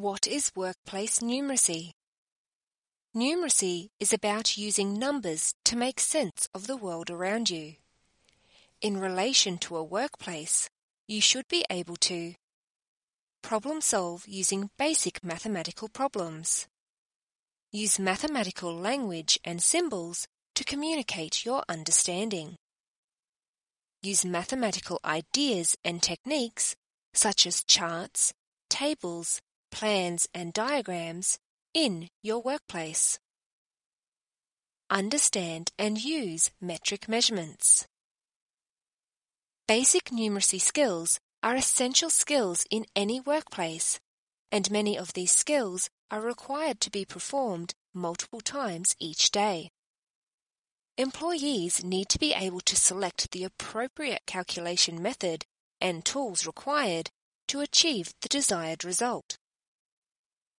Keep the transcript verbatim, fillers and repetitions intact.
What is workplace numeracy? Numeracy is about using numbers to make sense of the world around you. In relation to a workplace, you should be able to problem solve using basic mathematical problems. Use mathematical language and symbols to communicate your understanding. Use mathematical ideas and techniques such as charts, tables, plans and diagrams in your workplace. Understand and use metric measurements. Basic numeracy skills are essential skills in any workplace, and many of these skills are required to be performed multiple times each day. Employees need to be able to select the appropriate calculation method and tools required to achieve the desired result.